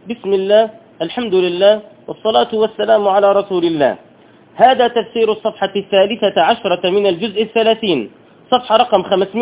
بسم الله، الحمد لله، والصلاة والسلام على رسول الله. هذا تفسير الصفحة 13 من الجزء 30، صفحة رقم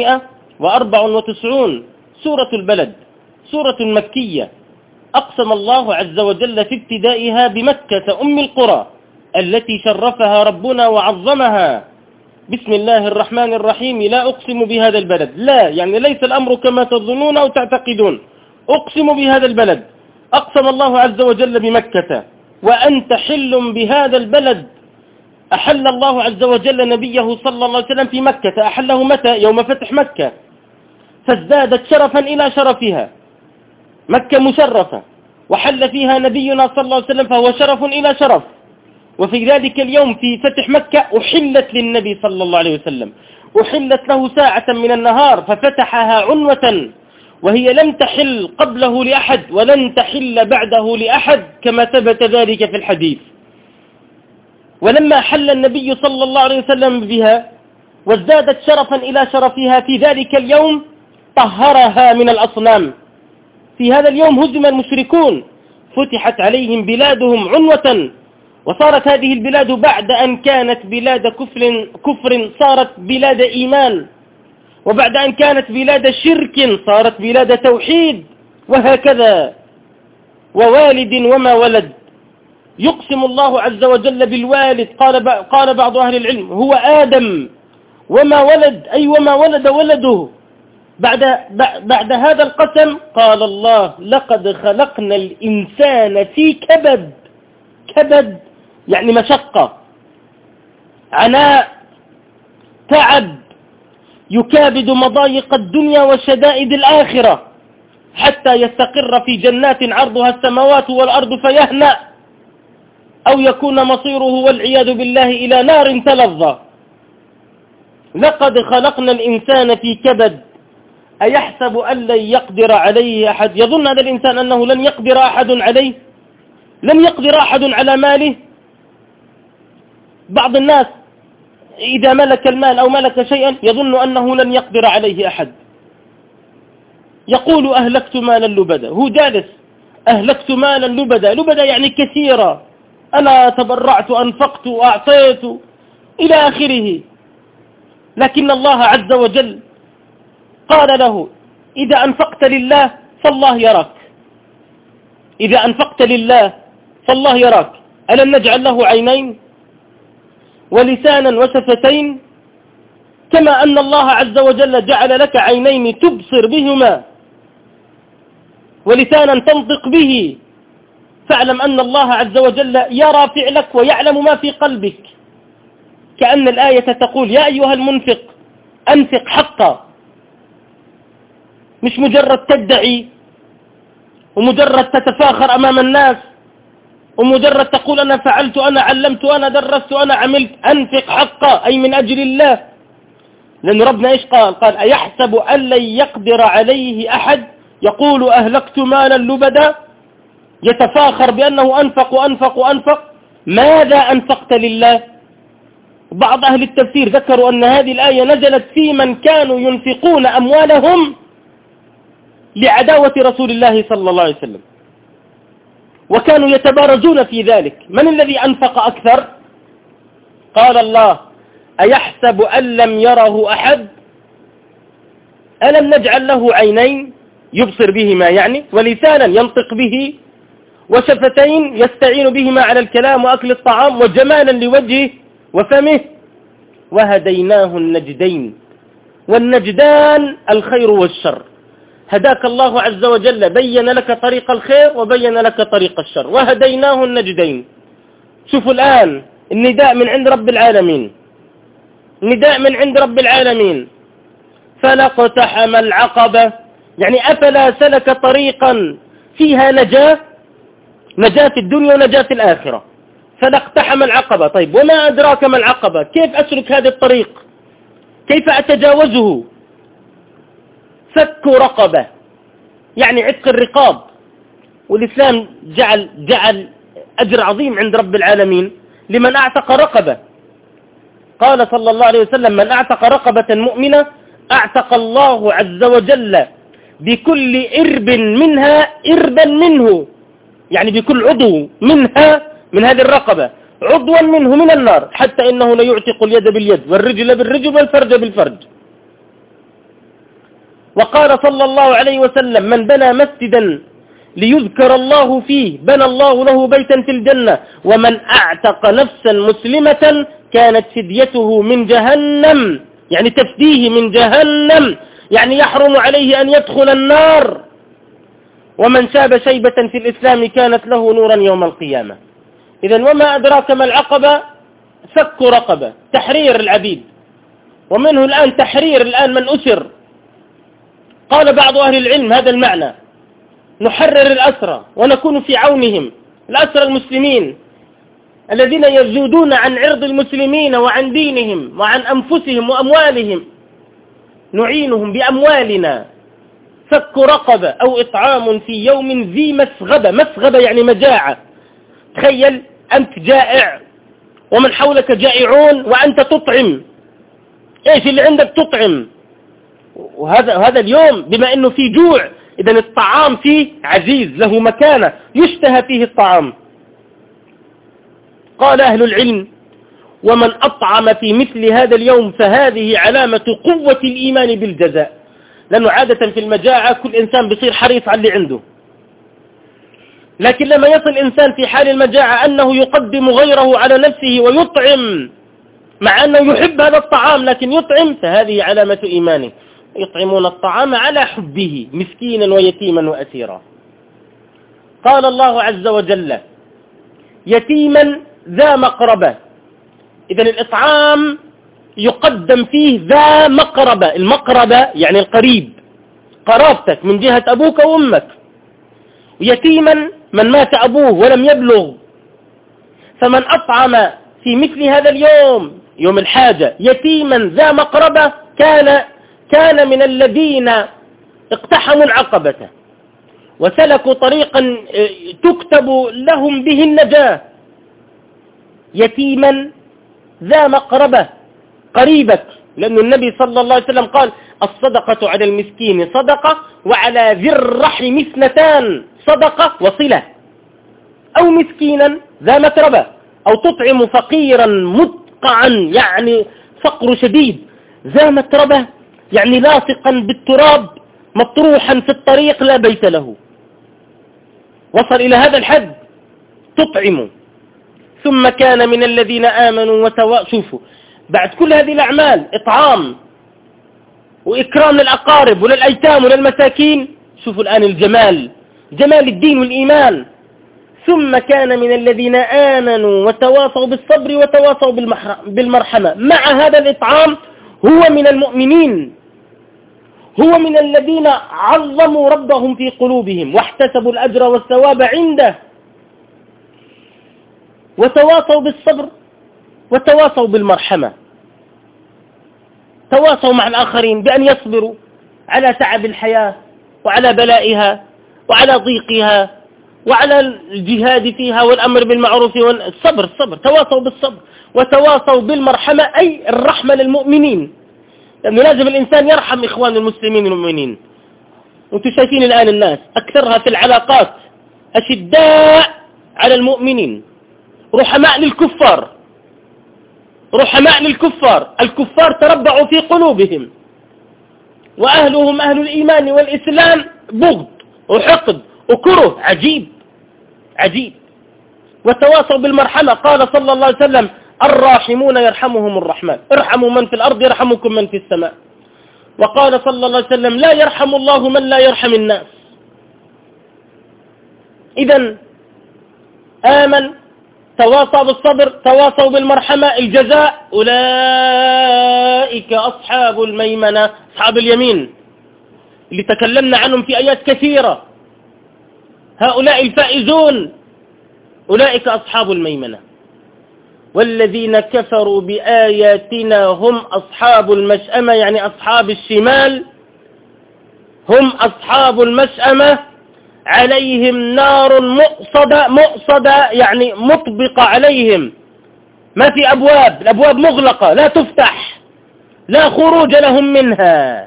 594، سورة البلد، سورة مكية. أقسم الله عز وجل في ابتدائها بمكة أم القرى التي شرفها ربنا وعظمها. بسم الله الرحمن الرحيم. لا أقسم بهذا البلد، لا يعني ليس الأمر كما تظنون أو تعتقدون. أقسم بهذا البلد، أقسم الله عز وجل بمكة وأنت حل بهذا البلد. أحل الله عز وجل نبيه صلى الله عليه وسلم في مكة. أحله متى؟ يوم فتح مكة، فازدادت شرفا إلى شرفها. مكة مشرفة وحل فيها نبينا صلى الله عليه وسلم، فهو شرف إلى شرف. وفي ذلك اليوم في فتح مكة أحلت للنبي صلى الله عليه وسلم، أحلت له ساعة من النهار ففتحها عنوة، وهي لم تحل قبله لأحد ولن تحل بعده لأحد كما ثبت ذلك في الحديث. ولما حل النبي صلى الله عليه وسلم بها وازدادت شرفا إلى شرفها في ذلك اليوم، طهرها من الأصنام. في هذا اليوم هزم المشركون، فتحت عليهم بلادهم عنوة، وصارت هذه البلاد بعد أن كانت بلاد كفر صارت بلاد إيمان، وبعد أن كانت بلاد شرك صارت بلاد توحيد، وهكذا. ووالد وما ولد. يقسم الله عز وجل بالوالد، قال بعض أهل العلم هو آدم، وما ولد أي وما ولد ولده. بعد هذا القسم قال الله لقد خلقنا الإنسان في كبد. كبد يعني مشقة، عناء، تعب، يكابد مضايق الدنيا وشدائد الآخرة حتى يستقر في جنات عرضها السماوات والأرض فيهنأ، أو يكون مصيره والعياذ بالله إلى نار تلظى. لقد خلقنا الإنسان في كبد أيحسب أن لن يقدر عليه أحد؟ يظن هذا الإنسان أنه لن يقدر أحد عليه؟ لن يقدر أحد على ماله؟ بعض الناس إذا ملك المال أو ملك شيئا يظن أنه لن يقدر عليه أحد، يقول أهلكت مالا لبدا. هو جالس أهلكت مالا لبدا، لبدا يعني كثيرا، أنا تبرعت أنفقت وأعطيت إلى آخره. لكن الله عز وجل قال له إذا أنفقت لله فالله يراك، إذا أنفقت لله فالله يراك. ألم نجعل له عينين ولسانا وشفتين؟ كما أن الله عز وجل جعل لك عينين تبصر بهما ولسانا تنطق به، فاعلم أن الله عز وجل يرى فعلك ويعلم ما في قلبك. كأن الآية تقول يا أيها المنفق أنفق حقا، مش مجرد تدعي ومجرد تتفاخر أمام الناس ومجرد تقول أنا فعلت، أنا علمت، أنا درست، أنا عملت. أنفق حقا أي من أجل الله. لأن ربنا إيش قال أيحسب أن لن يقدر عليه أحد؟ يقول أهلكت مالا لبدا، يتفاخر بأنه أنفق وأنفق وأنفق. ماذا أنفقت لله؟ بعض أهل التفسير ذكروا أن هذه الآية نزلت في من كانوا ينفقون أموالهم لعداوة رسول الله صلى الله عليه وسلم، وكانوا يتبارزون في ذلك. من الذي أنفق أكثر؟ قال الله أيحسب أن لم يره أحد؟ ألم نجعل له عينين يبصر بهما يعني، ولسانا ينطق به، وشفتين يستعين بهما على الكلام وأكل الطعام، وجمالا لوجهه وفمه، وهديناه النجدين. والنجدان الخير والشر. هداك الله عز وجل، بين لك طريق الخير وبين لك طريق الشر، وهديناه النجدين. شوفوا الآن النداء من عند رب العالمين، نداء من عند رب العالمين. فلاقتحم العقبة يعني أفلا سلك طريقا فيها نجاة في الدنيا ونجاة في الآخرة. فلاقتحم العقبة. طيب وما أدراك ما العقبة؟ كيف أسلك هذا الطريق؟ كيف أتجاوزه؟ فك رقبة يعني عتق الرقاب. والإسلام جعل أجر عظيم عند رب العالمين لمن أعتق رقبة. قال صلى الله عليه وسلم من أعتق رقبة مؤمنة أعتق الله عز وجل بكل إرب منها إربا منه. يعني بكل عضو منها من هذه الرقبة عضوا منه من النار، حتى إنه ليعتق اليد باليد والرجل بالرجل والفرج بالفرج. وقال صلى الله عليه وسلم: من بنى مسجدا ليذكر الله فيه بنى الله له بيتا في الجنة، ومن اعتق نفسا مسلمة كانت فديته من جهنم، يعني تفديه من جهنم، يعني يحرم عليه أن يدخل النار. ومن شاب شيبة في الإسلام كانت له نورا يوم القيامة. إذن وما أدراك ما العقبة؟ فك رقبة، تحرير العبيد، ومنه الآن تحرير الآن من أسر. قال بعض أهل العلم هذا المعنى: نحرر الأسرى ونكون في عونهم، الأسرى المسلمين الذين يزودون عن عرض المسلمين وعن دينهم وعن أنفسهم وأموالهم، نعينهم بأموالنا. فك رقبة أو إطعام في يوم ذي مسغبة، مسغبة يعني مجاعة. تخيل أنت جائع ومن حولك جائعون وأنت تطعم، إيش اللي عندك تطعم؟ وهذا اليوم بما أنه في جوع، إذن الطعام فيه عزيز، له مكانة، يشتهى فيه الطعام. قال أهل العلم: ومن أطعم في مثل هذا اليوم فهذه علامة قوة الإيمان بالجزاء. لأنه عادة في المجاعة كل إنسان بيصير حريص على اللي عنده، لكن لما يصل إنسان في حال المجاعة أنه يقدم غيره على نفسه ويطعم، مع أنه يحب هذا الطعام لكن يطعم، فهذه علامة إيمانه. يطعمون الطعام على حبه مسكينا ويتيما وأسيرا. قال الله عز وجل: يتيما ذا مقربة. إذن الإطعام يقدم فيه ذا مقربة، المقربة يعني القريب، قرابتك من جهة أبوك وأمك. يتيما من مات أبوه ولم يبلغ، فمن أطعم في مثل هذا اليوم يوم الحاجة يتيما ذا مقربة كان من الذين اقتحموا العقبة وسلكوا طريقا تكتب لهم به النجاة. يتيما ذا مقربة، قريبك، لأن النبي صلى الله عليه وسلم قال: الصدقة على المسكين صدقة، وعلى ذي الرحم اثنتان، صدقة وصلة. أو مسكينا ذا متربة، أو تطعم فقيرا مدقعا يعني فقر شديد، ذا متربة يعني لاصقا بالتراب مطروحا في الطريق لا بيت له، وصل إلى هذا الحد تطعم. ثم كان من الذين آمنوا شوفوا بعد كل هذه الأعمال، إطعام وإكرام للأقارب وللأيتام وللمساكين، شوفوا الآن الجمال، جمال الدين والإيمان. ثم كان من الذين آمنوا وتواصوا بالصبر وتواصوا بالمرحمة. مع هذا الإطعام هو من المؤمنين، هو من الذين عظموا ربهم في قلوبهم واحتسبوا الأجر والثواب عنده، وتواصوا بالصبر وتواصوا بالمرحمة. تواصوا مع الآخرين بأن يصبروا على تعب الحياة وعلى بلائها وعلى ضيقها وعلى الجهاد فيها والأمر بالمعروف والصبر. تواصوا بالصبر وتواصوا بالمرحمة، أي الرحمة للمؤمنين، لأنه لازم الإنسان يرحم إخوان المسلمين المؤمنين. وانتم شايفين الآن الناس أكثرها في العلاقات أشداء على المؤمنين، رحماء للكفار، الكفار تربعوا في قلوبهم، وأهلهم أهل الإيمان والإسلام بغض وحقد وكره. عجيب. وتواصوا بالمرحمة. قال صلى الله عليه وسلم: الراحمون يرحمهم الرحمن، ارحموا من في الأرض يرحمكم من في السماء. وقال صلى الله عليه وسلم: لا يرحم الله من لا يرحم الناس. إذن آمن، تواصوا بالصبر، تواصوا بالمرحمة، الجزاء أولئك أصحاب الميمنة، أصحاب اليمين اللي تكلمنا عنهم في آيات كثيرة. هؤلاء الفائزون، أولئك أصحاب الميمنة. والذين كفروا بآياتنا هم أصحاب المشأمة، يعني أصحاب الشمال، هم أصحاب المشأمة، عليهم نار مؤصدة يعني مطبقة عليهم، ما في أبواب، الأبواب مغلقة لا تفتح، لا خروج لهم منها،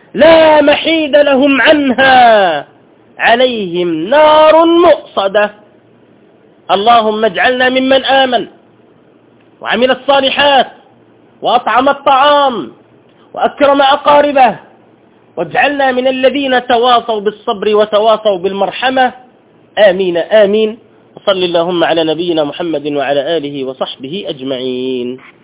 لا محيد لهم عنها، عليهم نار مؤصدة اللهم اجعلنا ممن آمن وعمل الصالحات وأطعم الطعام وأكرم أقاربه، واجعلنا من الذين تواصوا بالصبر وتواصوا بالمرحمة. آمين آمين. وصل اللهم على نبينا محمد وعلى آله وصحبه أجمعين.